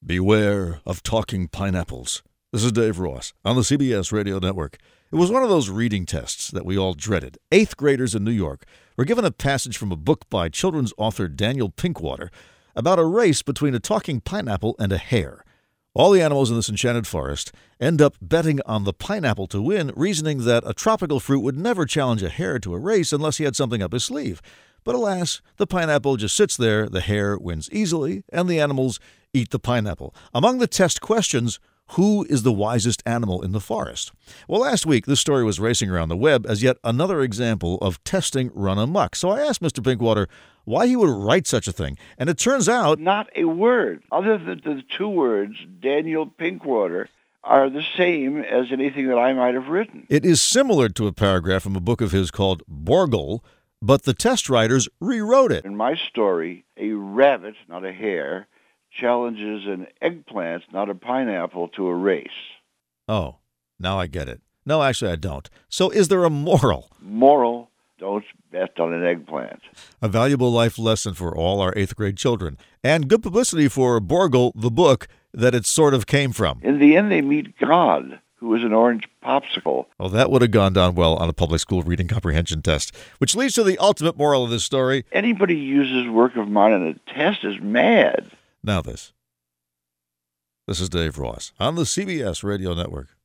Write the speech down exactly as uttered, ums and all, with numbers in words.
Beware of talking pineapples. This is Dave Ross on the C B S Radio Network. It was one of those reading tests that we all dreaded. Eighth graders in New York were given a passage from a book by children's author Daniel Pinkwater about a race between a talking pineapple and a hare. All the animals in this enchanted forest end up betting on the pineapple to win, reasoning that a tropical fruit would never challenge a hare to a race unless he had something up his sleeve. But alas, the pineapple just sits there, the hare wins easily, and the animals eat the pineapple. Among the test questions, who is the wisest animal in the forest? Well, last week, this story was racing around the web as yet another example of testing run amok. So I asked Mister Pinkwater why he would write such a thing, and it turns out... Not a word, other than the two words, Daniel Pinkwater, are the same as anything that I might have written. It is similar to a paragraph from a book of his called Borgle, but the test writers rewrote it. In my story, a rabbit, not a hare, challenges an eggplant, not a pineapple, to a race. Oh, now I get it. No, actually I don't. So is there a moral? Moral, don't bet on an eggplant. A valuable life lesson for all our eighth grade children. And good publicity for Borgle, the book, that it sort of came from. In the end, they meet God, who is an orange popsicle. Well, that would have gone down well on a public school reading comprehension test, which leads to the ultimate moral of this story. Anybody who uses work of mine on a test is mad. Now this. This is Dave Ross on the C B S Radio Network.